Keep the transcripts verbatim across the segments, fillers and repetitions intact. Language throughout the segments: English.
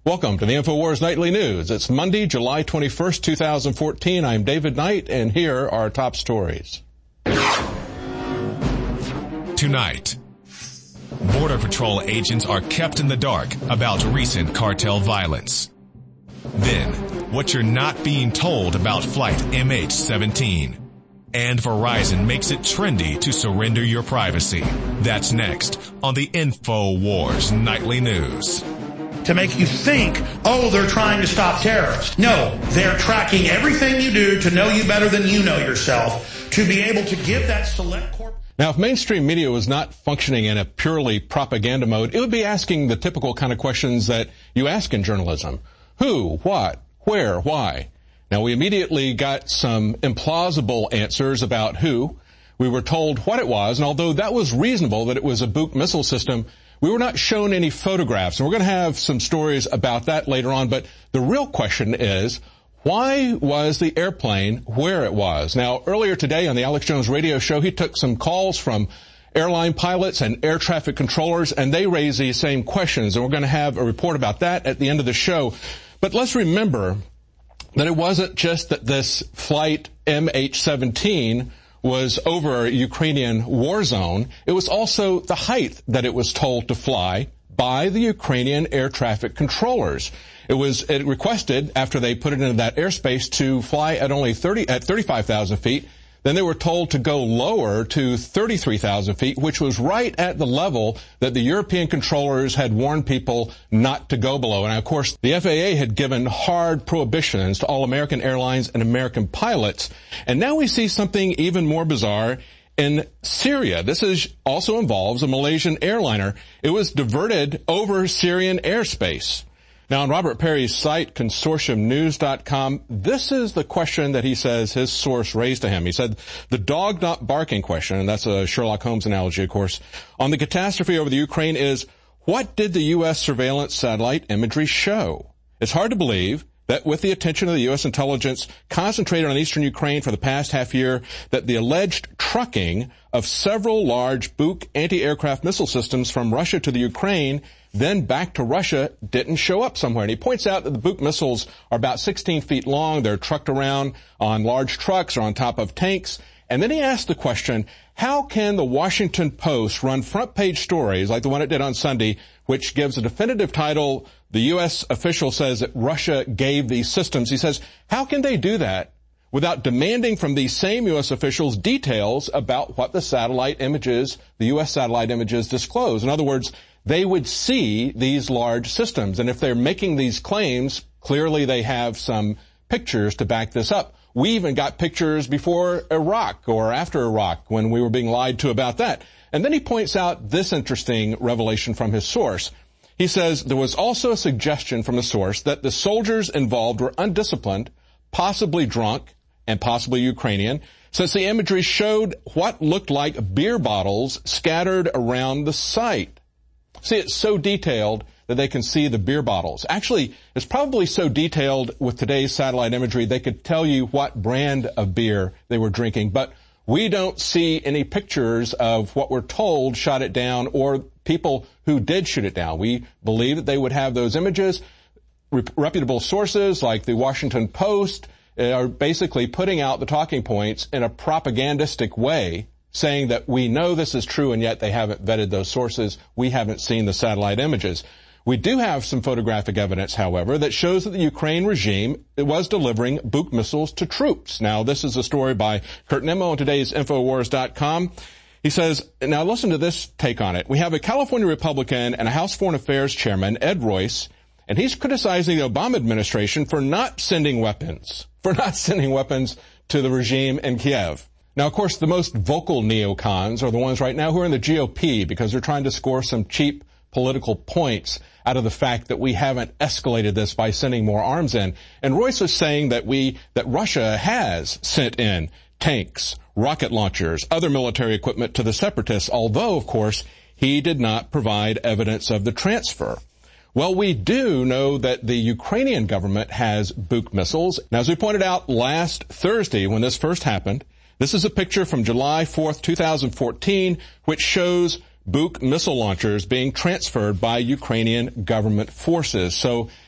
Welcome to the InfoWars Nightly News. It's Monday, July twenty-first, two thousand fourteen. I'm David Knight, and here are our top stories. Tonight, Border Patrol agents are kept in the dark about recent cartel violence. Then, what you're not being told about Flight M H seventeen. And Verizon makes it trendy to surrender your privacy. That's next on the InfoWars Nightly News. To make you think, oh, they're trying to stop terrorists. No, they're tracking everything you do to know you better than you know yourself, to be able to give that select corp. Now, if mainstream media was not functioning in a purely propaganda mode, it would be asking the typical kind of questions that you ask in journalism. Who, what, where, why? Now, we immediately got some implausible answers about who. We were told what it was, and although that was reasonable that it was a Buk missile system, we were not shown any photographs. And we're going to have some stories about that later on, but the real question is, why was the airplane where it was? Now, earlier today on the Alex Jones radio show, he took some calls from airline pilots and air traffic controllers, and they raised these same questions, and we're going to have a report about that at the end of the show. But let's remember that it wasn't just that this flight M H seventeen was over a Ukrainian war zone. It was also the height that it was told to fly by the Ukrainian air traffic controllers. It was it requested, after they put it into that airspace, to fly at only thirty at thirty-five thousand feet. Then they were told to go lower to thirty-three thousand feet, which was right at the level that the European controllers had warned people not to go below. And of course, the F A A had given hard prohibitions to all American airlines and American pilots. And now we see something even more bizarre in Syria. This is also involves a Malaysian airliner. It was diverted over Syrian airspace. Now, on Robert Perry's site, consortium news dot com, this is the question that he says his source raised to him. He said, the dog not barking question, and that's a Sherlock Holmes analogy, of course, on the catastrophe over the Ukraine is, what did the U S surveillance satellite imagery show? It's hard to believe that with the attention of the U S intelligence concentrated on eastern Ukraine for the past half year, that the alleged trucking of several large Buk anti-aircraft missile systems from Russia to the Ukraine, then back to Russia, didn't show up somewhere. And he points out that the Buk missiles are about sixteen feet long. They're trucked around on large trucks or on top of tanks. And then he asked the question, how can the Washington Post run front page stories like the one it did on Sunday, which gives a definitive title, the U S official says that Russia gave these systems. He says, how can they do that without demanding from these same U S officials details about what the satellite images, the U S satellite images disclose? In other words, they would see these large systems. And if they're making these claims, clearly they have some pictures to back this up. We even got pictures before Iraq or after Iraq when we were being lied to about that. And then he points out this interesting revelation from his source. He says there was also a suggestion from the source that the soldiers involved were undisciplined, possibly drunk, and possibly Ukrainian, since the imagery showed what looked like beer bottles scattered around the site. See, it's so detailed that they can see the beer bottles. Actually, it's probably so detailed with today's satellite imagery, they could tell you what brand of beer they were drinking. But we don't see any pictures of what we're told shot it down or people who did shoot it down. We believe that they would have those images. Reputable sources like the Washington Post are basically putting out the talking points in a propagandistic way, saying that we know this is true, and yet they haven't vetted those sources. We haven't seen the satellite images. We do have some photographic evidence, however, that shows that the Ukraine regime was delivering Buk missiles to troops. Now, this is a story by Kurt Nimmo on today's Infowars dot com. He says, now listen to this take on it. We have a California Republican and a House Foreign Affairs chairman, Ed Royce, and he's criticizing the Obama administration for not sending weapons, for not sending weapons to the regime in Kiev. Now, of course, the most vocal neocons are the ones right now who are in the G O P because they're trying to score some cheap political points out of the fact that we haven't escalated this by sending more arms in. And Royce was saying that we, that Russia has sent in tanks, rocket launchers, other military equipment to the separatists, although, of course, he did not provide evidence of the transfer. Well, we do know that the Ukrainian government has Buk missiles. Now, as we pointed out last Thursday when this first happened, this is a picture from July fourth, two thousand fourteen, which shows Buk missile launchers being transferred by Ukrainian government forces. So,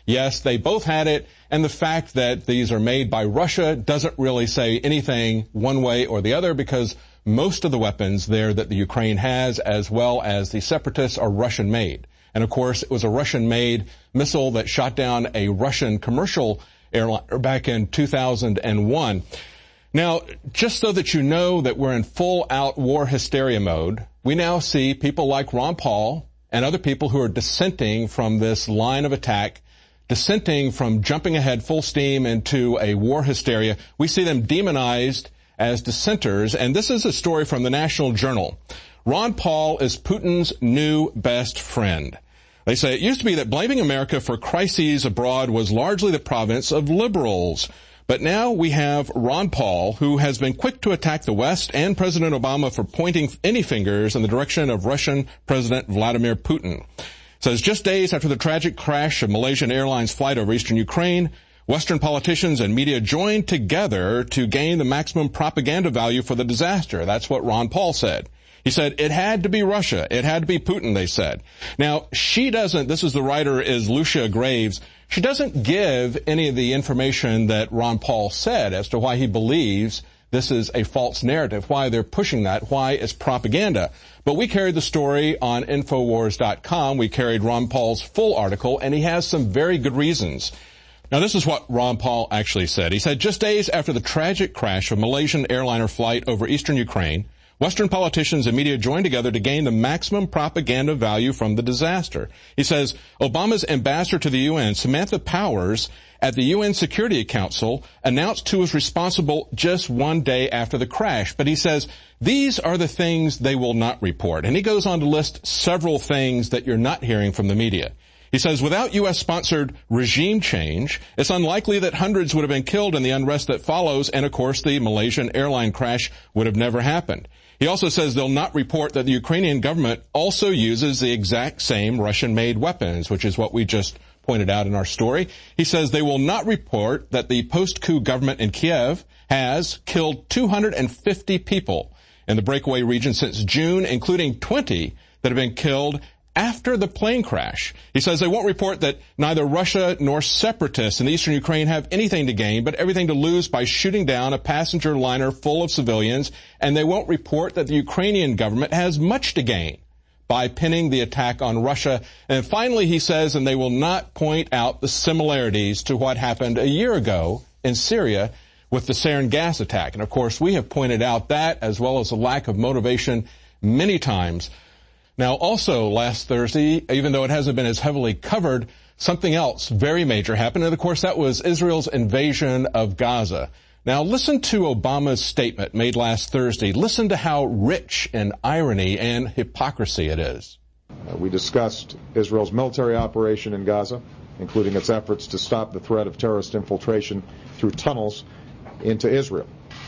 Yes, they both had it, and the fact that these are made by Russia doesn't really say anything one way or the other, because most of the weapons there that the Ukraine has, as well as the separatists, are Russian-made. And of course, it was a Russian-made missile that shot down a Russian commercial airliner back in two thousand one. Now, just so that you know that we're in full-out war hysteria mode, we now see people like Ron Paul and other people who are dissenting from this line of attack, dissenting from jumping ahead full steam into a war hysteria. We see them demonized as dissenters, and this is a story from the National Journal. Ron Paul is Putin's new best friend. They say it used to be that blaming America for crises abroad was largely the province of liberals. But now we have Ron Paul, who has been quick to attack the West and President Obama for pointing any fingers in the direction of Russian President Vladimir Putin. It says just days after the tragic crash of Malaysian Airlines flight over eastern Ukraine, Western politicians and media joined together to gain the maximum propaganda value for the disaster. That's what Ron Paul said. He said it had to be Russia. It had to be Putin, they said. Now, she doesn't, this is the writer is Lucia Graves. She doesn't give any of the information that Ron Paul said as to why he believes this is a false narrative, why they're pushing that, why it's propaganda. But we carried the story on Infowars dot com. We carried Ron Paul's full article, and he has some very good reasons. Now, this is what Ron Paul actually said. He said, just days after the tragic crash of a Malaysian airliner flight over eastern Ukraine, Western politicians and media joined together to gain the maximum propaganda value from the disaster. He says, Obama's ambassador to the U N, Samantha Powers, at the U N Security Council, announced who was responsible just one day after the crash. But he says, these are the things they will not report. And he goes on to list several things that you're not hearing from the media. He says, without U S-sponsored regime change, it's unlikely that hundreds would have been killed in the unrest that follows, and of course the Malaysian airline crash would have never happened. He also says they'll not report that the Ukrainian government also uses the exact same Russian-made weapons, which is what we just pointed out in our story. He says they will not report that the post-coup government in Kiev has killed two hundred fifty people in the breakaway region since June, including twenty that have been killed after the plane crash. He says they won't report that neither Russia nor separatists in eastern Ukraine have anything to gain, but everything to lose by shooting down a passenger liner full of civilians, and they won't report that the Ukrainian government has much to gain by pinning the attack on Russia. And finally, he says, and they will not point out the similarities to what happened a year ago in Syria with the sarin gas attack. And of course, we have pointed out that, as well as a lack of motivation many times. Now, also last Thursday, even though it hasn't been as heavily covered, something else very major happened. And of course, that was Israel's invasion of Gaza. Now, listen to Obama's statement made last Thursday. Listen to how rich in irony and hypocrisy it is. Uh, we discussed Israel's military operation in Gaza, including its efforts to stop the threat of terrorist infiltration through tunnels into Israel.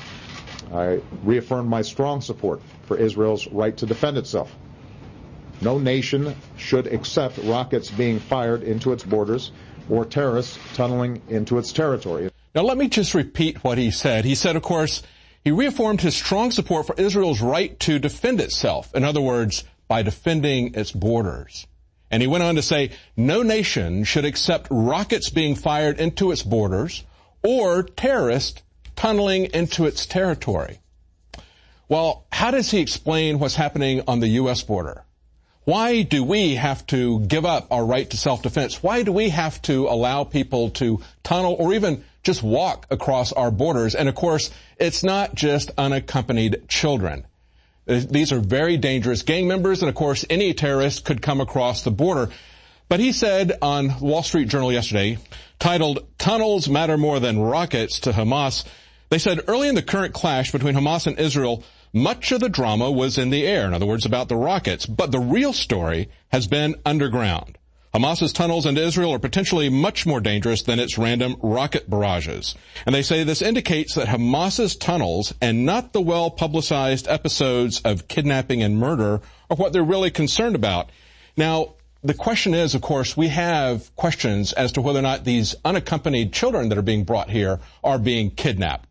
I reaffirmed my strong support for Israel's right to defend itself. No nation should accept rockets being fired into its borders or terrorists tunneling into its territory. Now, let me just repeat what he said. He said, of course, he reaffirmed his strong support for Israel's right to defend itself. In other words, by defending its borders. And he went on to say, no nation should accept rockets being fired into its borders or terrorists tunneling into its territory. Well, how does he explain what's happening on the U S border? Why do we have to give up our right to self-defense? Why do we have to allow people to tunnel or even just walk across our borders? And of course, it's not just unaccompanied children. These are very dangerous gang members, and of course, any terrorist could come across the border. But he said on Wall Street Journal yesterday, titled, "Tunnels Matter More Than Rockets to Hamas," they said early in the current clash between Hamas and Israel, much of the drama was in the air, in other words, about the rockets, but the real story has been underground. Hamas's tunnels into Israel are potentially much more dangerous than its random rocket barrages. And they say this indicates that Hamas's tunnels and not the well-publicized episodes of kidnapping and murder are what they're really concerned about. Now, the question is, of course, we have questions as to whether or not these unaccompanied children that are being brought here are being kidnapped.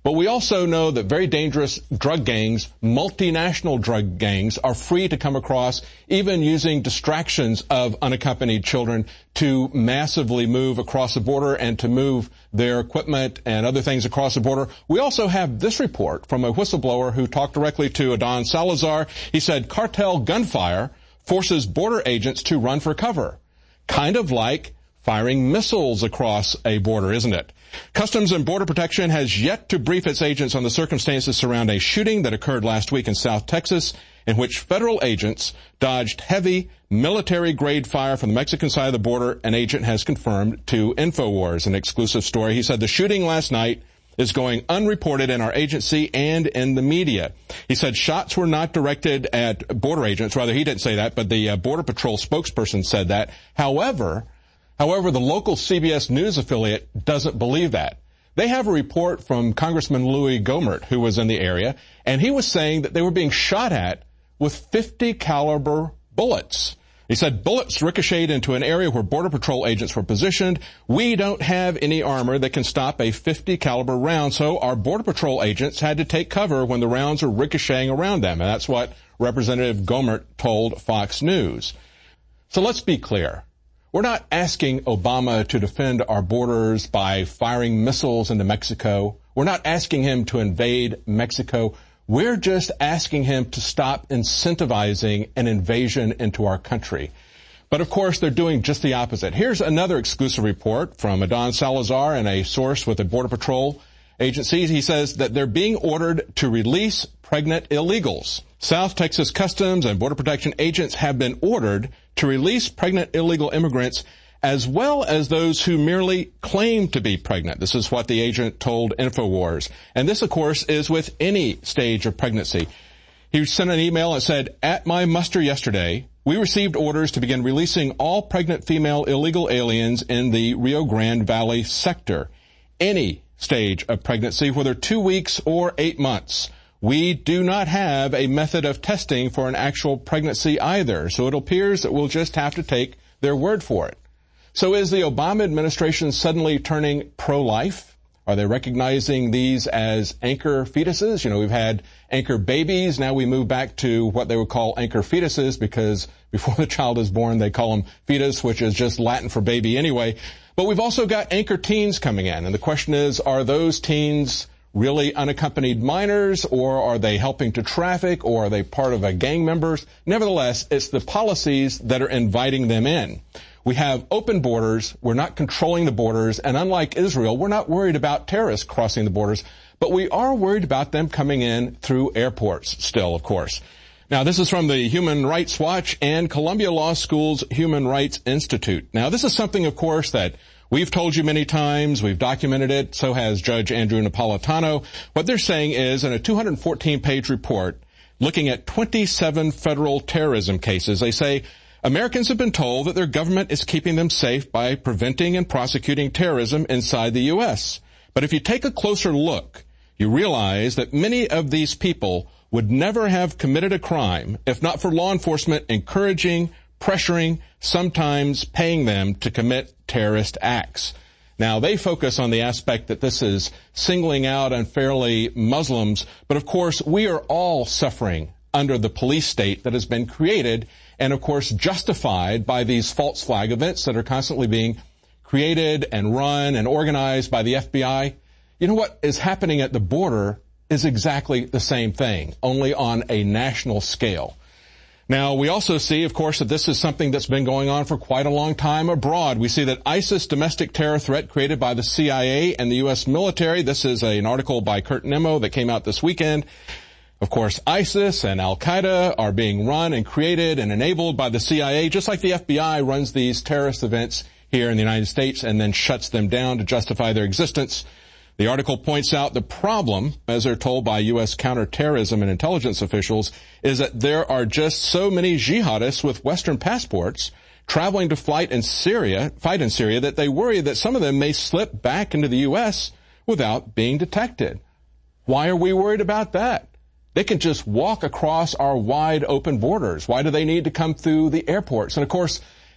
But we also know that very dangerous drug gangs, multinational drug gangs, are free to come across, even using distractions of unaccompanied children to massively move across the border and to move their equipment and other things across the border. We also have this report from a whistleblower who talked directly to Adon Salazar. He said cartel gunfire forces border agents to run for cover. Kind of like firing missiles across a border, isn't it? Customs and Border Protection has yet to brief its agents on the circumstances surrounding a shooting that occurred last week in South Texas, in which federal agents dodged heavy military-grade fire from the Mexican side of the border. An agent has confirmed to InfoWars, an exclusive story. He said the shooting last night is going unreported in our agency and in the media. He said shots were not directed at border agents. Rather, he didn't say that, but the uh, Border Patrol spokesperson said that. However, however, the local C B S News affiliate doesn't believe that. They have a report from Congressman Louis Gohmert, who was in the area, and he was saying that they were being shot at with fifty caliber bullets. He said bullets ricocheted into an area where Border Patrol agents were positioned. We don't have any armor that can stop a fifty caliber round, so our Border Patrol agents had to take cover when the rounds are ricocheting around them. And that's what Representative Gohmert told Fox News. So let's be clear. We're not asking Obama to defend our borders by firing missiles into Mexico. We're not asking him to invade Mexico. We're just asking him to stop incentivizing an invasion into our country. But of course, they're doing just the opposite. Here's another exclusive report from Adon Salazar and a source with the Border Patrol agency. He says that they're being ordered to release pregnant illegals. South Texas Customs and Border Protection agents have been ordered to release pregnant illegal immigrants, as well as those who merely claim to be pregnant. This is what the agent told InfoWars. And this, of course, is with any stage of pregnancy. He sent an email and said, at my muster yesterday, we received orders to begin releasing all pregnant female illegal aliens in the Rio Grande Valley sector. Any stage of pregnancy, whether two weeks or eight months. We do not have a method of testing for an actual pregnancy either, so it appears that we'll just have to take their word for it. So is the Obama administration suddenly turning pro-life? Are they recognizing these as anchor fetuses? You know, we've had anchor babies. Now we move back to what they would call anchor fetuses, because before the child is born, they call them fetus, which is just Latin for baby anyway. But we've also got anchor teens coming in. And the question is, are those teens really unaccompanied minors, or are they helping to traffic, or are they part of a gang members? Nevertheless, it's the policies that are inviting them in. We have open borders. We're not controlling the borders. And unlike Israel, we're not worried about terrorists crossing the borders, but we are worried about them coming in through airports still, of course. Now, this is from the Human Rights Watch and Columbia Law School's Human Rights Institute. Now, this is something, of course, that we've told you many times. We've documented it. So has Judge Andrew Napolitano. What they're saying is, in a two hundred fourteen page report looking at twenty-seven federal terrorism cases, they say Americans have been told that their government is keeping them safe by preventing and prosecuting terrorism inside the U S. But if you take a closer look, you realize that many of these people would never have committed a crime if not for law enforcement encouraging, pressuring, sometimes paying them to commit terrorist acts. Now, they focus on the aspect that this is singling out unfairly Muslims, but of course, we are all suffering under the police state that has been created and, of course, justified by these false flag events that are constantly being created and run and organized by the F B I. You know what is happening at the border is exactly the same thing, only on a national scale. Now, we also see, of course, that this is something that's been going on for quite a long time abroad. We see that ISIS domestic terror threat created by the C I A and the U S military. This is a, an article by Kurt Nimmo that came out this weekend. Of course, ISIS and Al-Qaeda are being run and created and enabled by the C I A, just like the F B I runs these terrorist events here in the United States and then shuts them down to justify their existence. The article points out the problem, as they're told by U S counterterrorism and intelligence officials, is that there are just so many jihadists with Western passports traveling to fight in Syria, fight in Syria that they worry that some of them may slip back into the U S without being detected. Why are we worried about that? They can just walk across our wide open borders. Why do they need to come through the airports? And of course,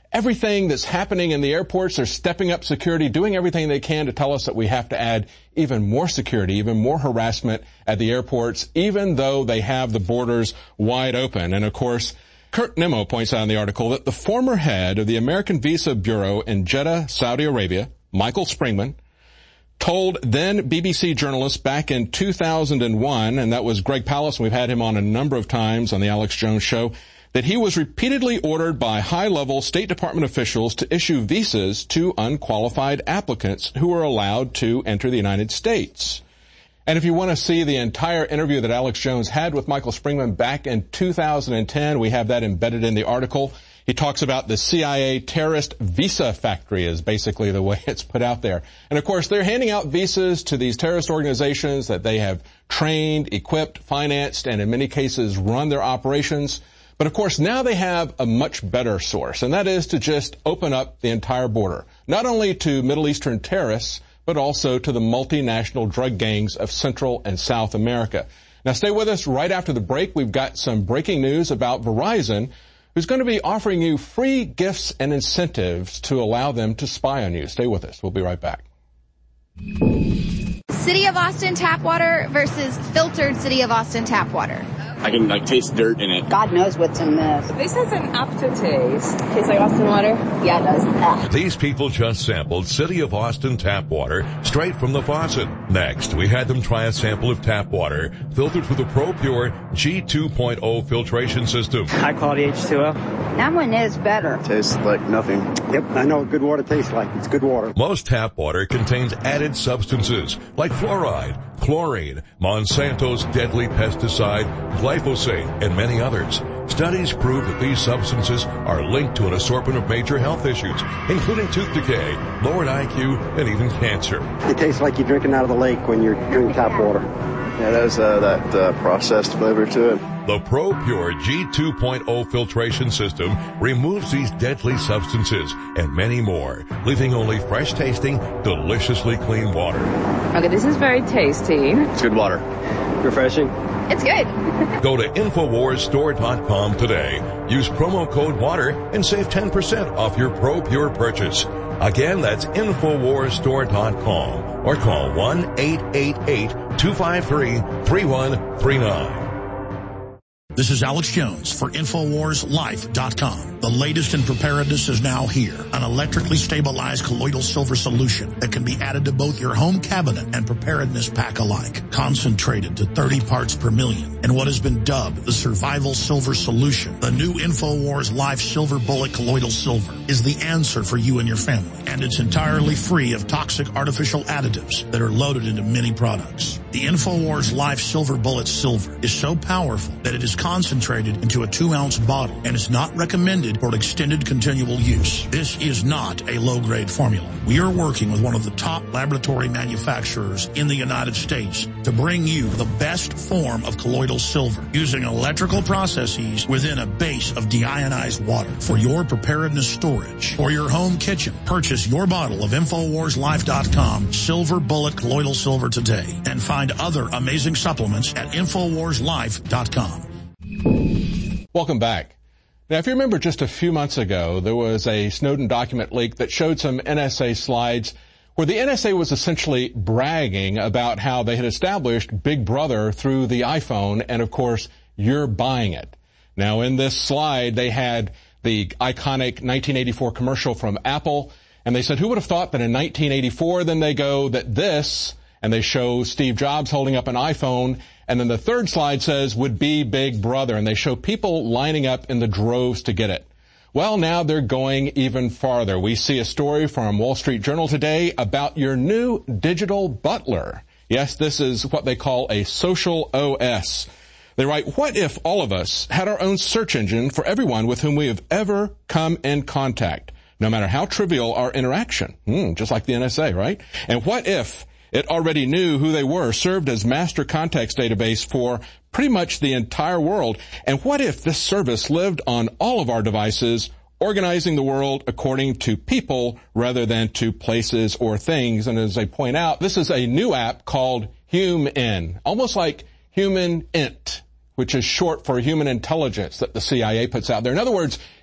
everything that's happening in the airports. They're stepping up security, doing everything they can to tell us that we have to add even more security, even more harassment at the airports, even though they have the borders wide open. And of course, Kurt Nimmo points out in the article that the former head of the American Visa Bureau in Jeddah, Saudi Arabia, Michael Springman, told then B B C journalists back in two thousand one, and that was Greg Palast, and we've had him on a number of times on the Alex Jones Show, that he was repeatedly ordered by high-level State Department officials to issue visas to unqualified applicants who were allowed to enter the United States. And if you want to see the entire interview that Alex Jones had with Michael Springman back in two thousand ten, we have that embedded in the article. He talks about the C I A terrorist visa factory is basically the way it's put out there. And of course, they're handing out visas to these terrorist organizations that they have trained, equipped, financed, and in many cases run their operations. But of course, now they have a much better source, and that is to just open up the entire border, not only to Middle Eastern terrorists, but also to the multinational drug gangs of Central and South America. Now stay with us. Right after the break, we've got some breaking news about Verizon, who's going to be offering you free gifts and incentives to allow them to spy on you. Stay with us. We'll be right back. City of Austin tap water versus filtered City of Austin tap water. I can like taste dirt in it. God knows what's in this. This has an aftertaste. Tastes like Austin water? Yeah, it does. Ah. These people just sampled City of Austin tap water straight from the faucet. Next, we had them try a sample of tap water filtered with the ProPure G two point oh filtration system. High quality H two O. That one is better. Tastes like nothing. Yep, I know what good water tastes like. It's good water. Most tap water contains added substances like fluoride, chlorine, Monsanto's deadly pesticide, glyphosate, and many others. Studies prove that these substances are linked to an assortment of major health issues, including tooth decay, lowered I Q, and even cancer. It tastes like you're drinking out of the lake when you're drinking tap water. Yeah, it has uh, that uh, processed flavor to it. The ProPure G two point oh filtration system removes these deadly substances and many more, leaving only fresh-tasting, deliciously clean water. Okay, this is very tasty. It's good water. Refreshing. It's good. Go to Infowars Store dot com today. Use promo code WATER and save ten percent off your ProPure purchase. Again, that's Infowars Store dot com or call one eight eight eight, two five three, three one three nine. This is Alex Jones for Infowars Life dot com. The latest in preparedness is now here. An electrically stabilized colloidal silver solution that can be added to both your home cabinet and preparedness pack alike. Concentrated to thirty parts per million in what has been dubbed the survival silver solution. The new Infowars Life Silver Bullet Colloidal Silver is the answer for you and your family. And it's entirely free of toxic artificial additives that are loaded into many products. The Infowars Life Silver Bullet Silver is so powerful that it is concentrated into a two ounce bottle and is not recommended for extended continual use. This is not a low-grade formula. We are working with one of the top laboratory manufacturers in the United States to bring you the best form of colloidal silver using electrical processes within a base of deionized water for your preparedness storage. For your home kitchen, purchase your bottle of Infowars Life dot com Silver Bullet Colloidal Silver today and find other amazing supplements at Infowars Life dot com. Welcome back. Now, if you remember just a few months ago, there was a Snowden document leak that showed some N S A slides where the N S A was essentially bragging about how they had established Big Brother through the iPhone, and of course, you're buying it. Now, in this slide, they had the iconic nineteen eighty-four commercial from Apple, and they said, who would have thought that in nineteen eighty-four, then they go that this, and they show Steve Jobs holding up an iPhone, and then the third slide says, would be Big Brother, and they show people lining up in the droves to get it. Well, now they're going even farther. We see a story from Wall Street Journal today about your new digital butler. Yes, this is what they call a social O S. They write, what if all of us had our own search engine for everyone with whom we have ever come in contact, no matter how trivial our interaction? Hmm, just like the N S A, right? And what if it already knew who they were, served as master contacts database for pretty much the entire world? And what if this service lived on all of our devices, organizing the world according to people rather than to places or things? And as I point out, this is a new app called HumeIn, almost like Human Int, which is short for human intelligence that the C I A puts out there. In other words,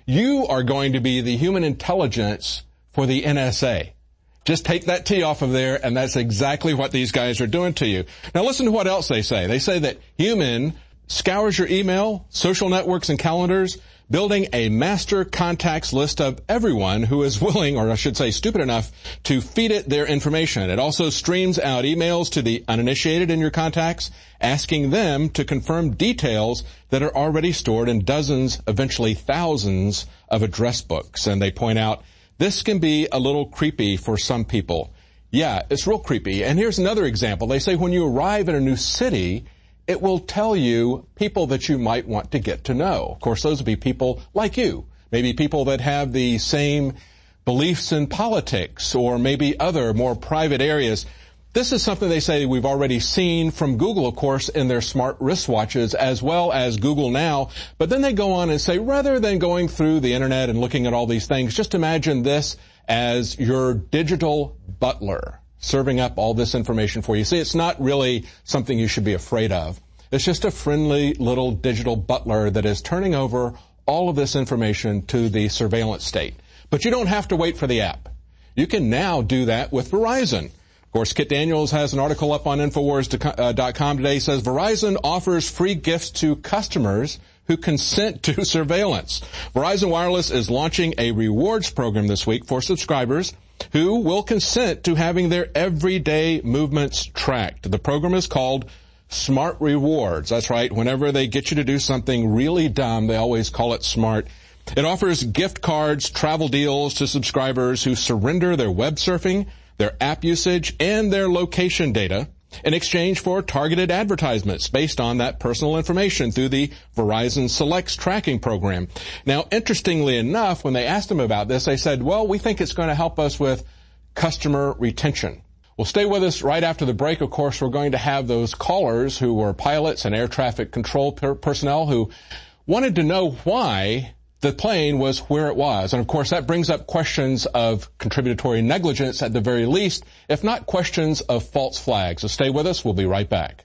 You are going to be the human intelligence for the N S A. Just take that T off of there, and that's exactly what these guys are doing to you. Now listen to what else they say. They say that human scours your email, social networks, and calendars, building a master contacts list of everyone who is willing, or I should say stupid enough, to feed it their information. It also streams out emails to the uninitiated in your contacts, asking them to confirm details that are already stored in dozens, eventually thousands, of address books. And they point out, this can be a little creepy for some people. Yeah, it's real creepy. And here's another example. They say when you arrive in a new city, it will tell you people that you might want to get to know. Of course, those will be people like you. Maybe people that have the same beliefs in politics or maybe other more private areas. This is something they say we've already seen from Google, of course, in their smart wristwatches as well as Google Now. But then they go on and say, rather than going through the internet and looking at all these things, just imagine this as your digital butler serving up all this information for you. See, it's not really something you should be afraid of. It's just a friendly little digital butler that is turning over all of this information to the surveillance state. But you don't have to wait for the app. You can now do that with Verizon. Of course, Kit Daniels has an article up on Infowars dot com today. He says Verizon offers free gifts to customers who consent to surveillance. Verizon Wireless is launching a rewards program this week for subscribers who will consent to having their everyday movements tracked. The program is called Smart Rewards. That's right. Whenever they get you to do something really dumb, they always call it smart. It offers gift cards, travel deals to subscribers who surrender their web surfing, their app usage, and their location data in exchange for targeted advertisements based on that personal information through the Verizon Selects tracking program. Now, interestingly enough, when they asked them about this, they said, well, we think it's going to help us with customer retention. Well, stay with us right after the break. Of course, we're going to have those callers who were pilots and air traffic control per- personnel who wanted to know why the plane was where it was. And of course, that brings up questions of contributory negligence at the very least, if not questions of false flags. So stay with us. We'll be right back.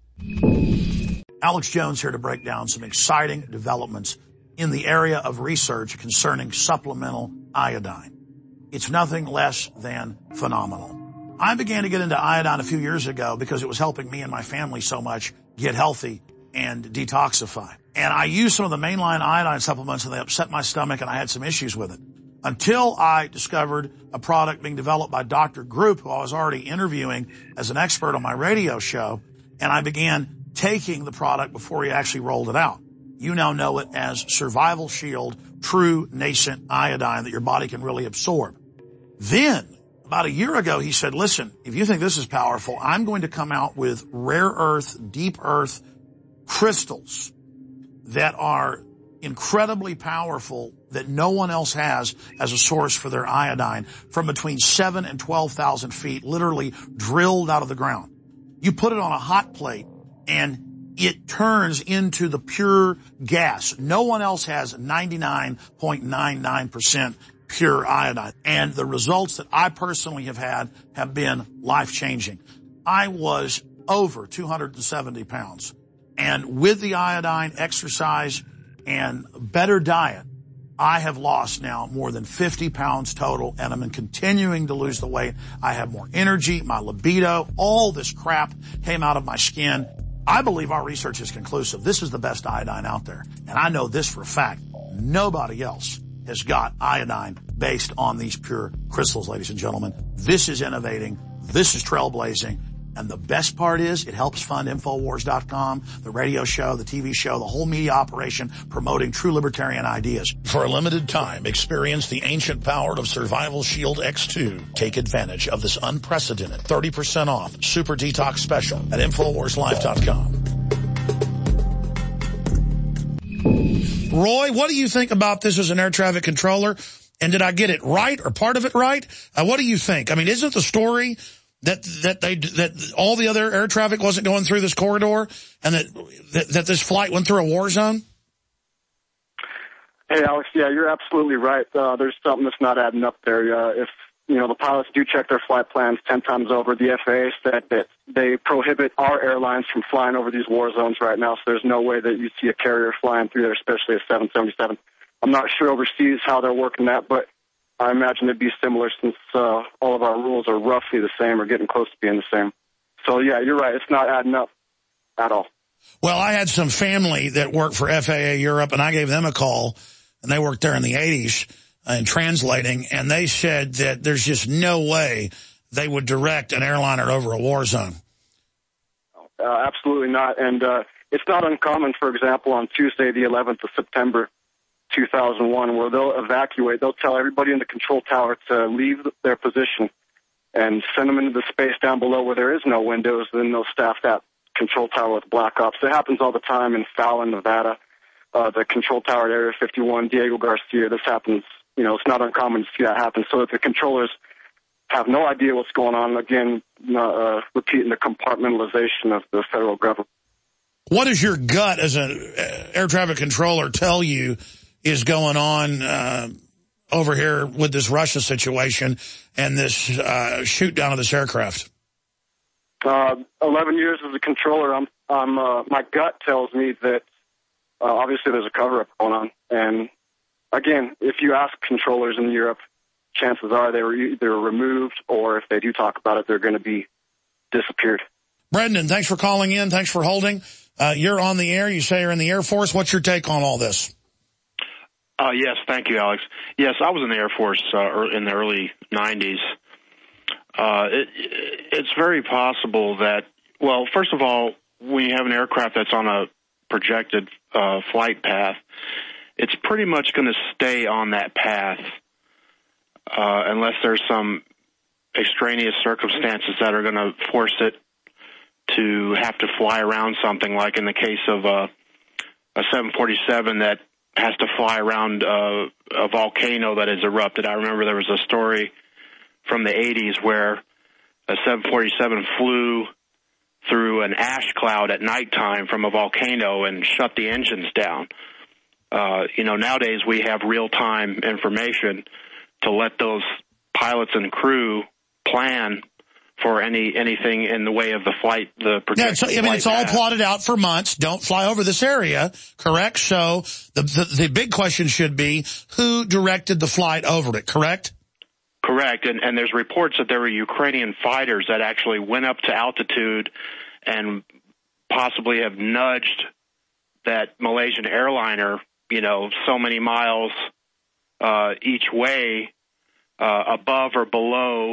Alex Jones here to break down some exciting developments in the area of research concerning supplemental iodine. It's nothing less than phenomenal. I began to get into iodine a few years ago because it was helping me and my family so much get healthy and detoxify. And I used some of the mainline iodine supplements and they upset my stomach and I had some issues with it. Until I discovered a product being developed by Doctor Group, who I was already interviewing as an expert on my radio show, and I began taking the product before he actually rolled it out. You now know it as Survival Shield True Nascent Iodine that your body can really absorb. Then, about a year ago, he said, listen, if you think this is powerful, I'm going to come out with rare earth, deep earth crystals that are incredibly powerful that no one else has as a source for their iodine from between seven and twelve thousand feet, literally drilled out of the ground. You put it on a hot plate and it turns into the pure gas. No one else has ninety-nine point nine nine percent pure iodine. And the results that I personally have had have been life-changing. I was over two hundred seventy pounds. And with the iodine, exercise, and better diet, I have lost now more than fifty pounds total, and I'm continuing to lose the weight. I have more energy, my libido, all this crap came out of my skin. I believe our research is conclusive. This is the best iodine out there. And I know this for a fact. Nobody else has got iodine based on these pure crystals, ladies and gentlemen. This is innovating. This is trailblazing. And the best part is it helps fund Infowars dot com, the radio show, the T V show, the whole media operation promoting true libertarian ideas. For a limited time, experience the ancient power of Survival Shield X two. Take advantage of this unprecedented thirty percent off Super Detox special at Infowars Life dot com. Roy, what do you think about this as an air traffic controller? And did I get it right or part of it right? Uh, what do you think? I mean, isn't the story that that they that all the other air traffic wasn't going through this corridor, and that that, that this flight went through a war zone? Hey, Alex, yeah, you're absolutely right. Uh, there's something that's not adding up there. Uh, if you know the pilots do check their flight plans ten times over, the F A A said that they prohibit our airlines from flying over these war zones right now. So there's no way that you see a carrier flying through there, especially a seven seventy-seven. I'm not sure overseas how they're working that, but I imagine it'd be similar since uh, all of our rules are roughly the same or getting close to being the same. So, yeah, you're right. It's not adding up at all. Well, I had some family that worked for F A A Europe, and I gave them a call, and they worked there in the eighties in translating, and they said that there's just no way they would direct an airliner over a war zone. Uh, absolutely not. And uh, it's not uncommon, for example, on Tuesday, the eleventh of September, two thousand one, where they'll evacuate. They'll tell everybody in the control tower to leave their position and send them into the space down below where there is no windows. Then they'll staff that control tower with black ops. It happens all the time in Fallon, Nevada. Uh, the control tower at Area fifty-one, Diego Garcia. This happens, you know, it's not uncommon to see that happen. So that the controllers have no idea what's going on. Again, uh, repeating the compartmentalization of the federal government. What does your gut as an air traffic controller tell you is going on uh, over here with this Russia situation and this uh, shoot down of this aircraft? Uh, eleven years as a controller, I'm, I'm, uh, my gut tells me that uh, obviously there's a cover-up going on. And again, if you ask controllers in Europe, chances are they were either removed or if they do talk about it, they're going to be disappeared. Brendan, thanks for calling in. Thanks for holding. Uh, you're on the air. You say you're in the Air Force. What's your take on all this? Uh, yes, thank you, Alex. Yes, I was in the Air Force uh, in the early nineties. Uh, it, it's very possible that, well, first of all, when you have an aircraft that's on a projected uh, flight path, it's pretty much going to stay on that path uh, unless there's some extraneous circumstances that are going to force it to have to fly around something, like in the case of uh, a seven forty-seven that has to fly around uh, a volcano that has erupted. I remember there was a story from the eighties where a seven forty-seven flew through an ash cloud at nighttime from a volcano and shut the engines down. Uh, you know, nowadays we have real-time information to let those pilots and crew plan for any anything in the way of the flight, the projected yeah, it's, I mean, it's all path. plotted out for months. Don't fly over this area, correct? So the, the the big question should be, who directed the flight over it, correct? Correct, and, and there's reports that there were Ukrainian fighters that actually went up to altitude and possibly have nudged that Malaysian airliner, you know, so many miles uh, each way uh, above or below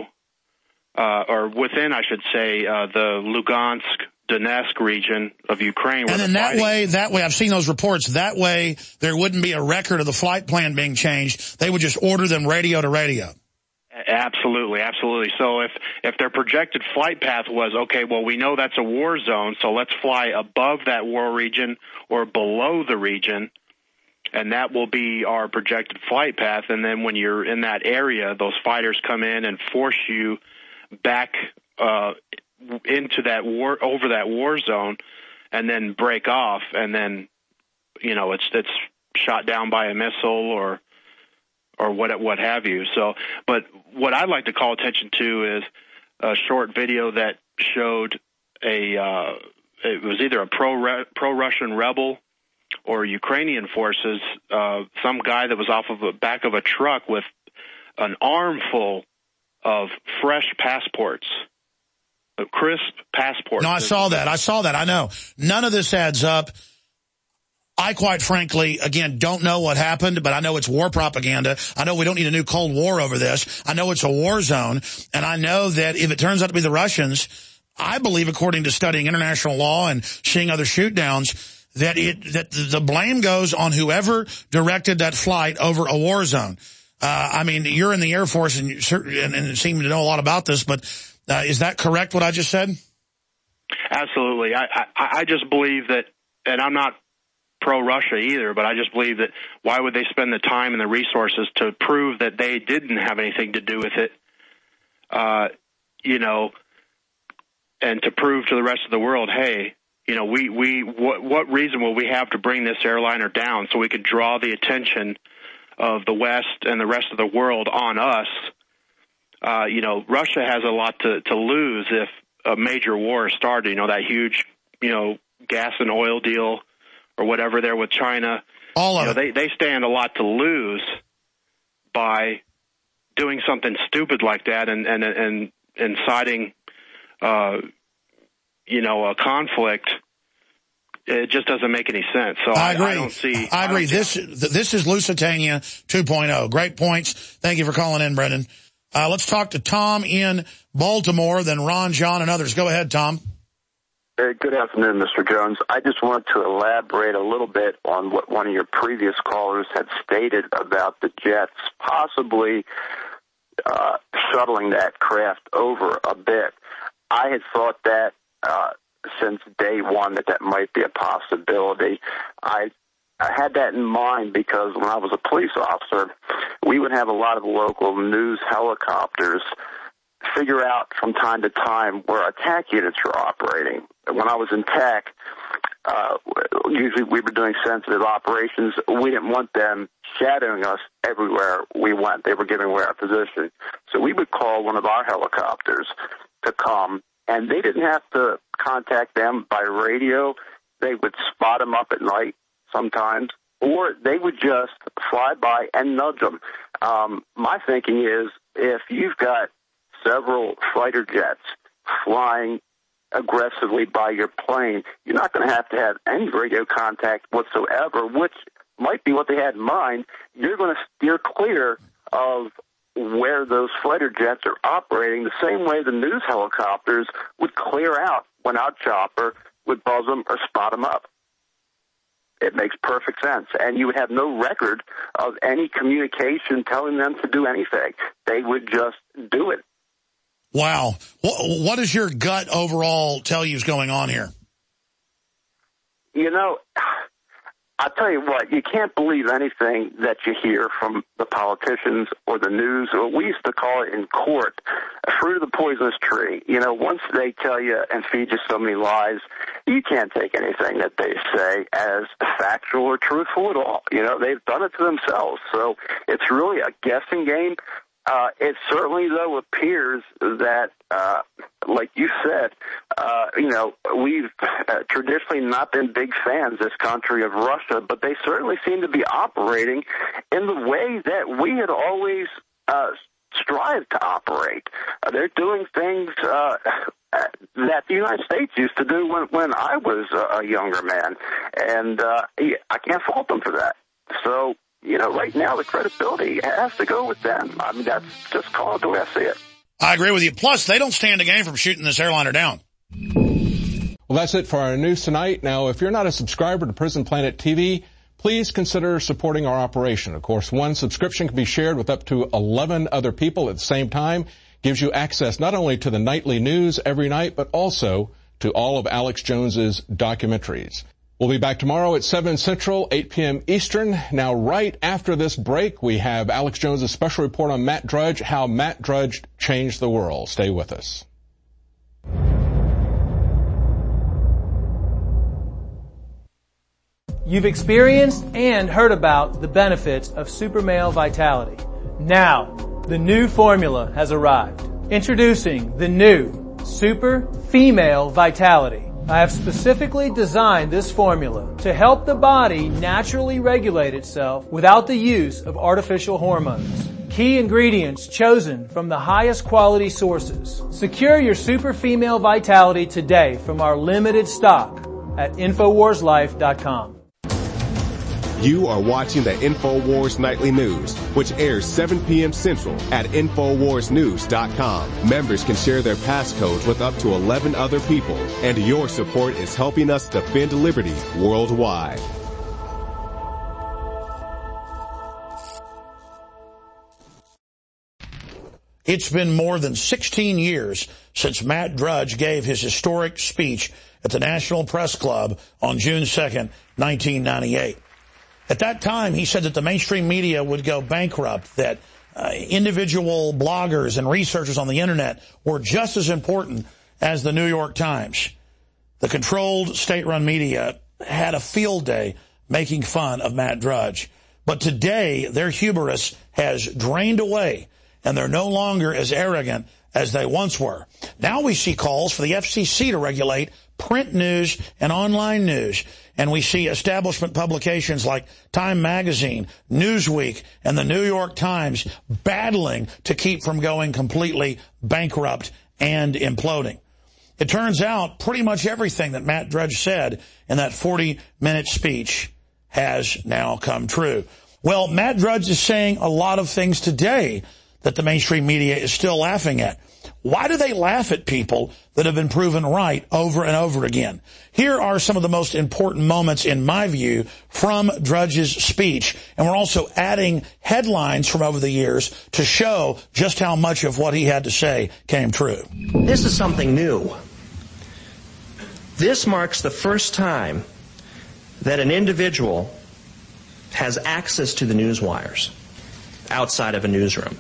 Uh, or within, I should say, uh, the Lugansk, Donetsk region of Ukraine. And then that way, that way, I've seen those reports, that way there wouldn't be a record of the flight plan being changed. They would just order them radio to radio. Absolutely, absolutely. So if, if their projected flight path was, okay, well, we know that's a war zone, so let's fly above that war region or below the region, and that will be our projected flight path. And then when you're in that area, those fighters come in and force you back uh, into that war, over that war zone, and then break off, and then, you know, it's it's shot down by a missile or or what what have you. So, but what I'd like to call attention to is a short video that showed a uh, it was either a pro pro Russian rebel or Ukrainian forces, uh, some guy that was off of the back of a truck with an armful of fresh passports, crisp passports. No, I saw that. I saw that. I know. None of this adds up. I, quite frankly, again, don't know what happened, but I know it's war propaganda. I know we don't need a new Cold War over this. I know it's a war zone, and I know that if it turns out to be the Russians, I believe, according to studying international law and seeing other shoot-downs, that it that the blame goes on whoever directed that flight over a war zone. Uh, I mean, you're in the Air Force and, you, and, and seem to know a lot about this, but uh, is that correct, what I just said? Absolutely. I, I, I just believe that, and I'm not pro-Russia either, but I just believe that why would they spend the time and the resources to prove that they didn't have anything to do with it, uh, you know, and to prove to the rest of the world, hey, you know, we, we what, what reason will we have to bring this airliner down so we could draw the attention of the West and the rest of the world on us? Uh, you know, Russia has a lot to, to lose if a major war started, you know, that huge, you know, gas and oil deal or whatever there with China. All of you know, it. They, they stand a lot to lose by doing something stupid like that and, and, and inciting, uh, you know, a conflict. It just doesn't make any sense. So I I, agree. I don't see. I agree. I this this is Lusitania two point oh. Great points. Thank you for calling in, Brendan. Uh, let's talk to Tom in Baltimore, then Ron, John, and others. Go ahead, Tom. Hey, good afternoon, Mister Jones. I just want to elaborate a little bit on what one of your previous callers had stated about the jets possibly uh, shuttling that craft over a bit. I had thought that uh, since day one that that might be a possibility. I, I had that in mind because when I was a police officer, we would have a lot of local news helicopters figure out from time to time where attack units were operating. When I was in TAC, uh, usually we were doing sensitive operations. We didn't want them shadowing us everywhere we went. They were giving away our position. So we would call one of our helicopters to come, and they didn't have to contact them by radio. They would spot them up at night sometimes, or they would just fly by and nudge them. Um, my thinking is if you've got several fighter jets flying aggressively by your plane, you're not going to have to have any radio contact whatsoever, which might be what they had in mind. You're going to steer clear of where those fighter jets are operating the same way the news helicopters would clear out when our chopper would buzz them or spot them up. It makes perfect sense. And you would have no record of any communication telling them to do anything. They would just do it. Wow. What, what does your gut overall tell you is going on here? You know, I'll tell you what, you can't believe anything that you hear from the politicians or the news, or we used to call it in court, a fruit of the poisonous tree. You know, once they tell you and feed you so many lies, you can't take anything that they say as factual or truthful at all. You know, they've done it to themselves. So it's really a guessing game. Uh, it certainly, though, appears that, uh, like you said, uh, you know, we've uh, traditionally not been big fans, this country, of Russia, but they certainly seem to be operating in the way that we had always uh, strived to operate. Uh, they're doing things uh, that the United States used to do when, when I was a younger man, and uh, I can't fault them for that. So, you know, right now the credibility has to go with them. I mean, that's just called the way I see it. I agree with you. Plus, they don't stand a gain from shooting this airliner down. Well, that's it for our news tonight. Now, if you're not a subscriber to Prison Planet T V, please consider supporting our operation. Of course, one subscription can be shared with up to eleven other people at the same time. Gives you access not only to the nightly news every night, but also to all of Alex Jones's documentaries. We'll be back tomorrow at seven Central, eight p.m. Eastern. Now, right after this break, we have Alex Jones' special report on Matt Drudge, how Matt Drudge changed the world. Stay with us. You've experienced and heard about the benefits of Super Male Vitality. Now, the new formula has arrived. Introducing the new Super Female Vitality. I have specifically designed this formula to help the body naturally regulate itself without the use of artificial hormones. Key ingredients chosen from the highest quality sources. Secure your Super Female Vitality today from our limited stock at Infowars Life dot com. You are watching the InfoWars Nightly News, which airs seven p.m. Central at Infowars News dot com. Members can share their passcodes with up to eleven other people, and your support is helping us defend liberty worldwide. It's been more than sixteen years since Matt Drudge gave his historic speech at the National Press Club on June second, nineteen ninety-eight. At that time, he said that the mainstream media would go bankrupt, that uh, individual bloggers and researchers on the Internet were just as important as the New York Times. The controlled state-run media had a field day making fun of Matt Drudge. But today, their hubris has drained away, and they're no longer as arrogant as they once were. Now we see calls for the F C C to regulate print news and online news. and we see establishment publications like Time Magazine, Newsweek, and the New York Times battling to keep from going completely bankrupt and imploding. It turns out pretty much everything that Matt Drudge said in that forty-minute speech has now come true. Well, Matt Drudge is saying a lot of things today that the mainstream media is still laughing at. Why do they laugh at people that have been proven right over and over again? Here are some of the most important moments, in my view, from Drudge's speech. And we're also adding headlines from over the years to show just how much of what he had to say came true. This is something new. This marks the first time that an individual has access to the news wires outside of a newsroom.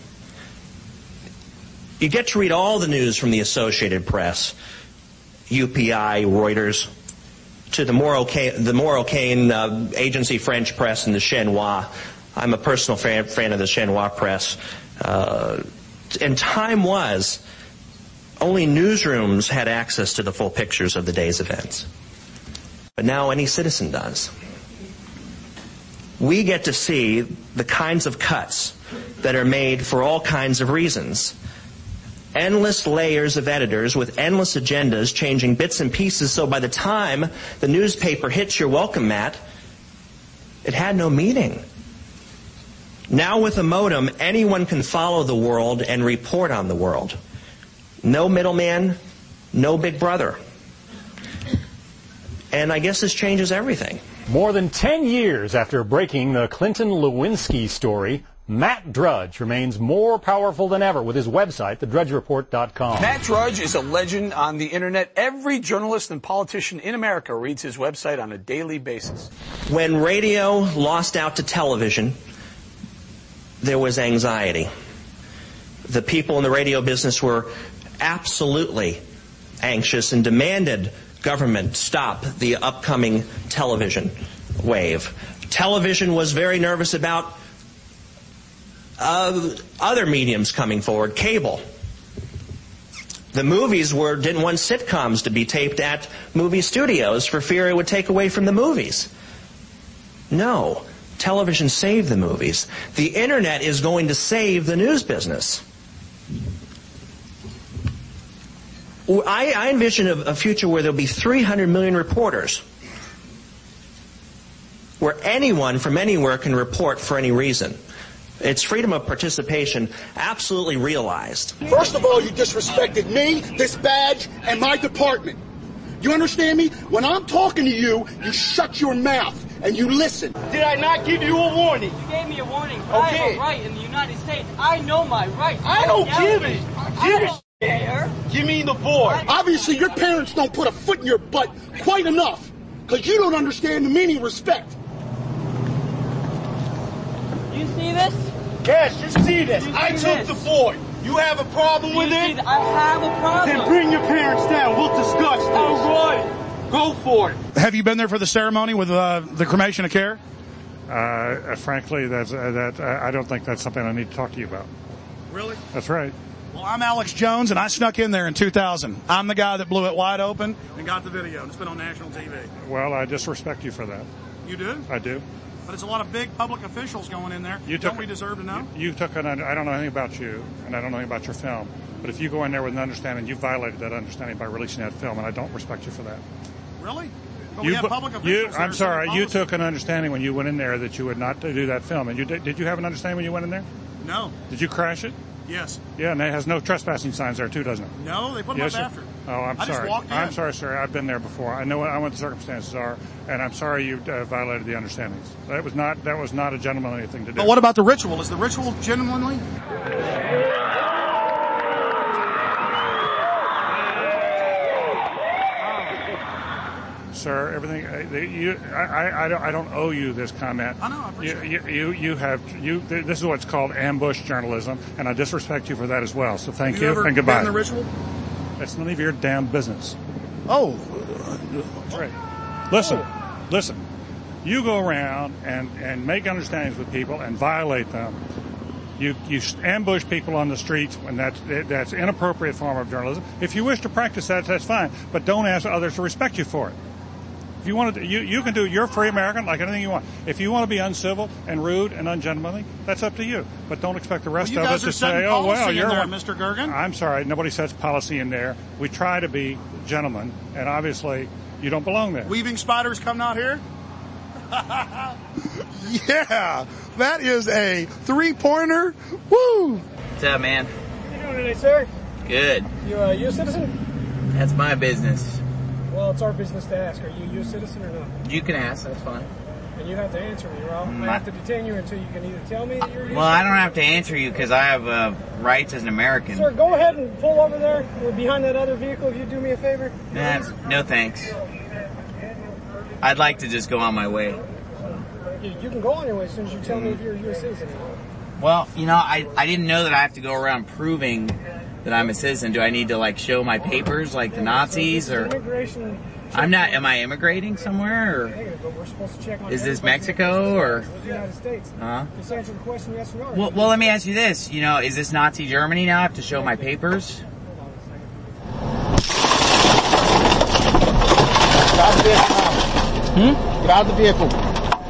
You get to read all the news from the Associated Press, U P I, Reuters, to the more okay, the more arcane uh, agency French press and the Chinois. I'm a personal fan, fan of the Chinois press. Uh, and time was, only newsrooms had access to the full pictures of the day's events. But now any citizen does. We get to see the kinds of cuts that are made for all kinds of reasons. Endless layers of editors with endless agendas changing bits and pieces, so by the time the newspaper hits your welcome mat, it had no meaning. Now with a modem, anyone can follow the world and report on the world. No middleman, no big brother. And I guess this changes everything. More than ten years after breaking the Clinton Lewinsky story, Matt Drudge remains more powerful than ever with his website, the drudge report dot com. Matt Drudge is a legend on the internet. Every journalist and politician in America reads his website on a daily basis. When radio lost out to television, there was anxiety. The people in the radio business were absolutely anxious and demanded government stop the upcoming television wave. Television was very nervous about Uh, other mediums coming forward, cable. The movies were didn't want sitcoms to be taped at movie studios for fear it would take away from the movies. No, television saved the movies. The internet is going to save the news business. I, I envision a, a future where there'll be three hundred million reporters, where anyone from anywhere can report for any reason. It's freedom of participation absolutely realized. First of all, you disrespected me, this badge, and my department. You understand me? When I'm talking to you, you shut your mouth and you listen. Did I not give you a warning? You gave me a warning. Okay. I have a right in the United States. I know my rights. I don't give it. Give it. Care. Give me the board. Obviously, your parents don't put a foot in your butt quite enough, because you don't understand the meaning of respect. You see this? Yes, you see this. You I see took this? the board. You have a problem You with see it? th- I have a problem. Then bring your parents down. We'll discuss this. All right. Go for it. Have you been there for the ceremony with uh, the cremation of care? Uh, frankly, that's, uh, that uh, I don't think that's something I need to talk to you about. Really? That's right. Well, I'm Alex Jones, and I snuck in there in two thousand. I'm the guy that blew it wide open and got the video. It's been on national T V. Well, I disrespect you for that. You do? I do. But it's a lot of big public officials going in there. You Don't took, we deserve to know? You, you took an, I don't know anything about you, and I don't know anything about your film. But if you go in there with an understanding, you violated that understanding by releasing that film, and I don't respect you for that. Really? But You, we have bu- public you, officials there I'm setting sorry, you policy. took an understanding when you went in there that you would not do that film. And you did, did you have an understanding when you went in there? No. Did you crash it? Yes. Yeah, and it has no trespassing signs there too, doesn't it? No, they put them Yes, up sir. after. Oh, I'm I just sorry. walked in. I'm sorry, sir. I've been there before. I know what, I know what the circumstances are, and I'm sorry you uh, violated the understandings. That was not that was not a gentlemanly thing to do. But what about the ritual? Is the ritual genuinely? Sir, everything uh, the- you, I, I, I, don't, I don't owe you this comment. I know, I You, appreciate you, you, you have you. This is what's called ambush journalism, and I disrespect you for that as well. So thank Have you, you ever and goodbye. been in the ritual? It's none of your damn business. Oh. That's right. Listen, listen. You go around and, and make understandings with people and violate them. You you ambush people on the streets, and that's that's an inappropriate form of journalism. If you wish to practice that, that's fine, but don't ask others to respect you for it. If you want to, you, you can do, you're a free American, like anything you want. If you want to be uncivil and rude and ungentlemanly, that's up to you. But don't expect the rest well, of us to say, oh, well, you're there, one. Mister Gergen. I'm sorry, nobody sets policy in there. We try to be gentlemen, and obviously you don't belong there. Weaving spiders coming out here? Yeah, that is a three-pointer. Woo! What's up, man? How you doing today, sir? Good. You a U S citizen? That's my business. Well, it's our business to ask. Are you a U S citizen or not? You can ask, that's fine. And you have to answer me, or I'll Mm. I have to detain you until you can either tell me that you're a U S Well, I citizen. don't have to answer you because I have uh, rights as an American. Sir, go ahead and pull over there. We're behind that other vehicle if you do me a favor. Nah, no thanks. I'd like to just go on my way. You, you can go on your way as soon as you tell me if you're a U S citizen. Well, you know, I, I didn't know that I have to go around proving that I'm a citizen. Do I need to, like, show my papers like the Nazis? Or Immigration. I'm not, am I immigrating somewhere? Or Negative, but we're supposed to check on is this everybody. Mexico? Or It's the United States. Huh? Just answer the question yes or no. Well, well, let me ask you this. You know, is this Nazi Germany now? I have to show my papers? Get out of the vehicle now. Hmm? Get out of the vehicle.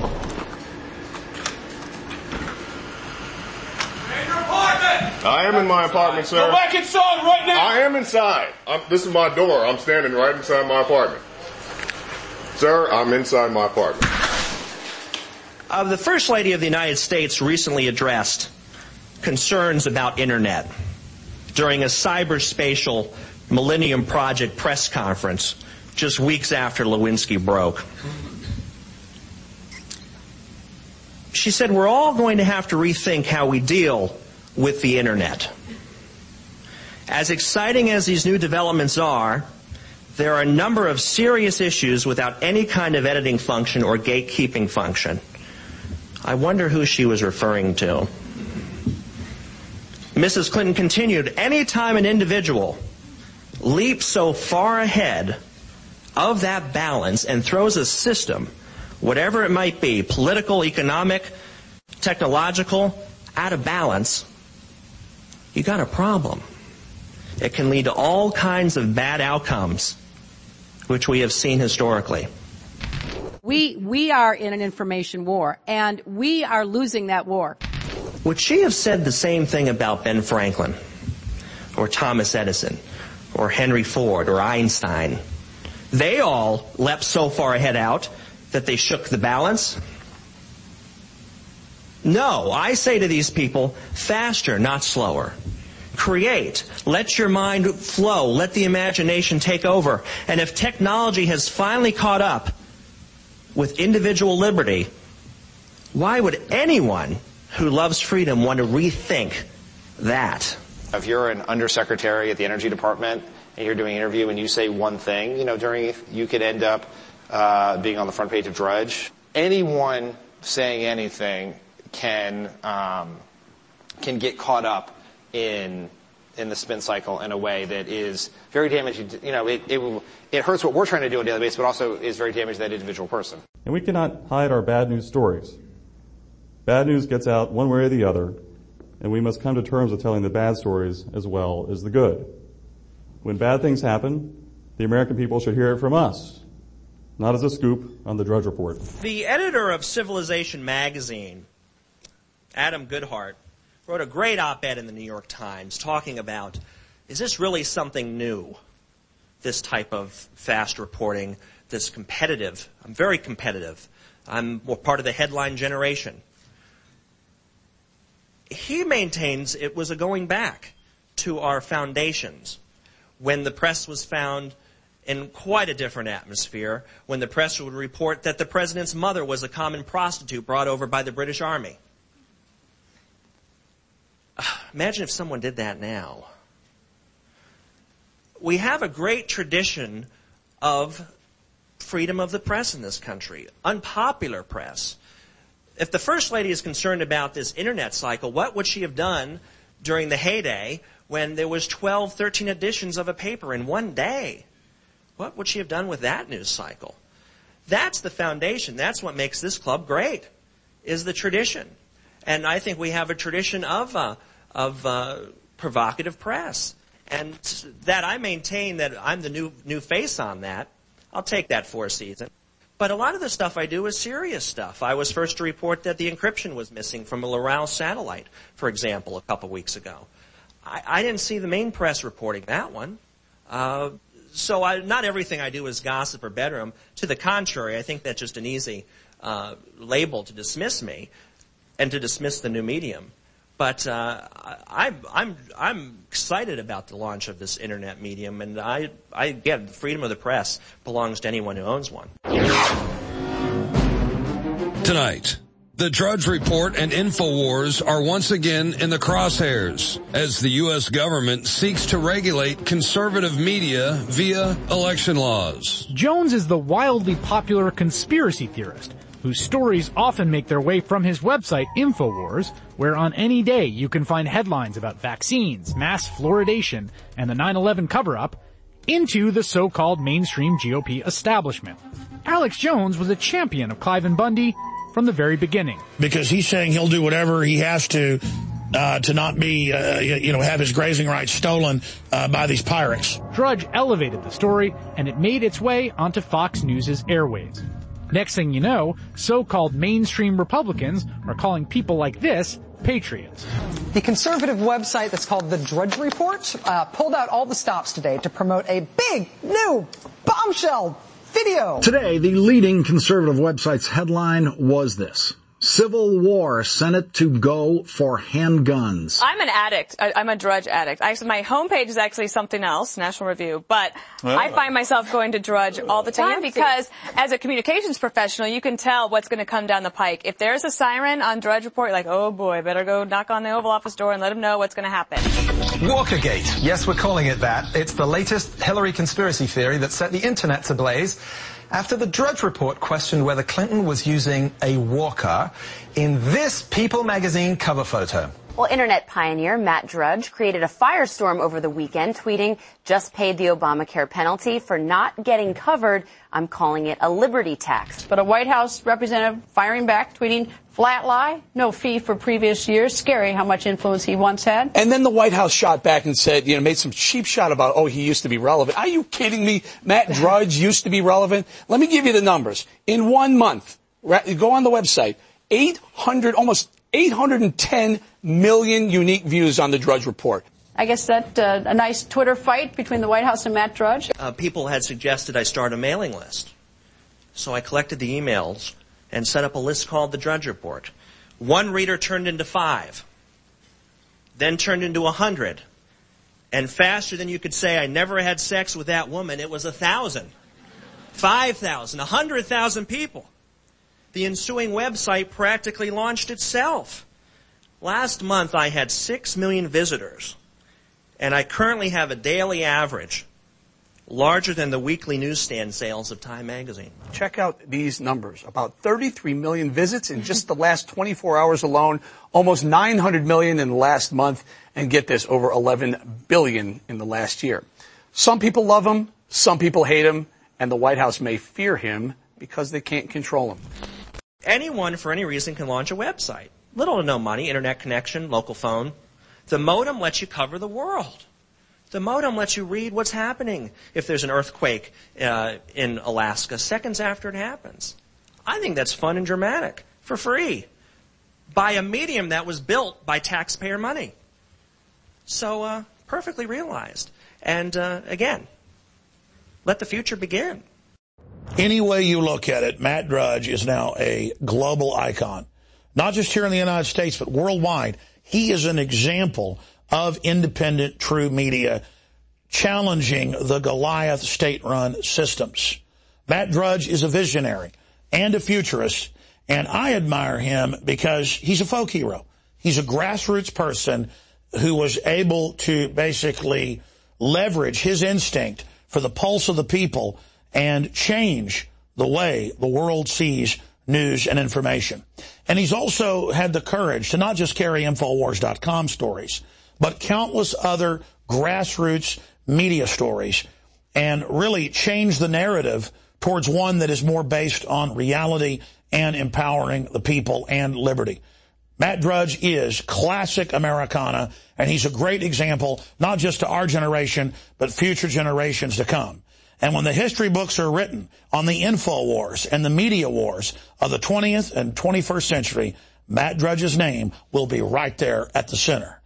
I am in my apartment, sir. Go back inside right now. I am inside. I'm, this is my door. I'm standing right inside my apartment. Sir, I'm inside my apartment. Uh, the First Lady of the United States recently addressed concerns about Internet during a cyberspatial Millennium Project press conference just weeks after Lewinsky broke. She said, we're all going to have to rethink how we deal with the Internet. As exciting as these new developments are, there are a number of serious issues without any kind of editing function or gatekeeping function. I wonder who she was referring to. Missus Clinton continued, any time an individual leaps so far ahead of that balance and throws a system, whatever it might be, political, economic, technological, out of balance, you got a problem. It can lead to all kinds of bad outcomes, which we have seen historically. We we are in an information war, and we are losing that war. Would she have said the same thing about Ben Franklin, or Thomas Edison, or Henry Ford, or Einstein? They all leapt so far ahead out that they shook the balance. No, I say to these people, faster, not slower. Create. Let your mind flow. Let the imagination take over. And if technology has finally caught up with individual liberty, why would anyone who loves freedom want to rethink that? If you're an undersecretary at the Energy Department and you're doing an interview and you say one thing, you know, during you could end up uh, being on the front page of Drudge. Anyone saying anything can um, can get caught up in in the spin cycle in a way that is very damaging. You know, it it, it hurts what we're trying to do on a daily basis, but also is very damaging to that individual person. And we cannot hide our bad news stories. Bad news gets out one way or the other, and we must come to terms with telling the bad stories as well as the good. When bad things happen, the American people should hear it from us, not as a scoop on the Drudge Report. The editor of Civilization magazine, Adam Goodhart, wrote a great op-ed in the New York Times talking about, is this really something new, this type of fast reporting, this competitive? I'm very competitive. I'm more part of the headline generation. He maintains it was a going back to our foundations when the press was found in quite a different atmosphere, when the press would report that the president's mother was a common prostitute brought over by the British Army. Imagine if someone did that now. We have a great tradition of freedom of the press in this country, unpopular press. If the First Lady is concerned about this internet cycle, what would she have done during the heyday when there was twelve, thirteen editions of a paper in one day? What would she have done with that news cycle? That's the foundation. That's what makes this club great, is the tradition. And I think we have a tradition of uh, of uh, provocative press. And that I maintain that I'm the new new face on that. I'll take that for a season. But a lot of the stuff I do is serious stuff. I was first to report that the encryption was missing from a Loral satellite, for example, a couple weeks ago. I, I didn't see the main press reporting that one. Uh, so I, not everything I do is gossip or bedroom. To the contrary, I think that's just an easy uh, label to dismiss me and to dismiss the new medium. But uh, I, I'm I'm excited about the launch of this internet medium, and I I get the freedom of the press belongs to anyone who owns one. Tonight, the Drudge Report and InfoWars are once again in the crosshairs as the U S government seeks to regulate conservative media via election laws. Jones is the wildly popular conspiracy theorist whose stories often make their way from his website InfoWars, where on any day you can find headlines about vaccines, mass fluoridation, and the nine eleven cover-up, into the so-called mainstream G O P establishment. Alex Jones was a champion of Cliven Bundy from the very beginning. Because he's saying he'll do whatever he has to uh, to not be, uh, you know, have his grazing rights stolen uh, by these pirates. Drudge elevated the story, and it made its way onto Fox News' airwaves. Next thing you know, so-called mainstream Republicans are calling people like this patriots. The conservative website that's called The Drudge Report uh, pulled out all the stops today to promote a big, new, bombshell video. Today, the leading conservative website's headline was this: Civil War Senate to go for handguns. I'm an addict. I, I'm a Drudge addict. Actually, my homepage is actually something else, National Review, but oh. I find myself going to Drudge all the time because as a communications professional, you can tell what's going to come down the pike. If there's a siren on Drudge Report, you're like, oh boy, better go knock on the Oval Office door and let them know what's going to happen. Walkergate. Yes, we're calling it that. It's the latest Hillary conspiracy theory that set the internet ablaze after the Drudge Report questioned whether Clinton was using a walker in this People magazine cover photo. Well, internet pioneer Matt Drudge created a firestorm over the weekend, tweeting, "Just paid the Obamacare penalty for not getting covered. I'm calling it a liberty tax." But a White House representative firing back, tweeting, "Flat lie, no fee for previous years." Scary how much influence he once had. And then the White House shot back and said, you know, made some cheap shot about, oh, he used to be relevant. Are you kidding me? Matt Drudge used to be relevant? Let me give you the numbers. In one month, go on the website, eight hundred, almost eight hundred ten million unique views on the Drudge Report. I guess that uh, a nice Twitter fight between the White House and Matt Drudge. Uh, people had suggested I start a mailing list. So I collected the emails and set up a list called the Drudge Report. One reader turned into five, then turned into a hundred. And faster than you could say I never had sex with that woman, it was a thousand, five thousand, a hundred thousand people. The ensuing website practically launched itself. Last month I had six million visitors, and I currently have a daily average larger than the weekly newsstand sales of Time magazine. Check out these numbers. About thirty-three million visits in just the last twenty-four hours alone, almost nine hundred million in the last month, and get this, over eleven billion in the last year. Some people love him, some people hate him, and the White House may fear him because they can't control him. Anyone, for any reason, can launch a website. Little to no money, internet connection, local phone. The modem lets you cover the world. The modem lets you read what's happening if there's an earthquake uh, in Alaska seconds after it happens. I think that's fun and dramatic, for free, by a medium that was built by taxpayer money. So, uh, perfectly realized. And, uh, again, let the future begin. Any way you look at it, Matt Drudge is now a global icon. Not just here in the United States, but worldwide. He is an example of independent, true media challenging the Goliath state-run systems. Matt Drudge is a visionary and a futurist, and I admire him because he's a folk hero. He's a grassroots person who was able to basically leverage his instinct for the pulse of the people and change the way the world sees news and information. And he's also had the courage to not just carry Infowars dot com stories, but countless other grassroots media stories, and really change the narrative towards one that is more based on reality and empowering the people and liberty. Matt Drudge is classic Americana, and he's a great example, not just to our generation, but future generations to come. And when the history books are written on the info wars and the media wars of the twentieth and twenty-first century, Matt Drudge's name will be right there at the center.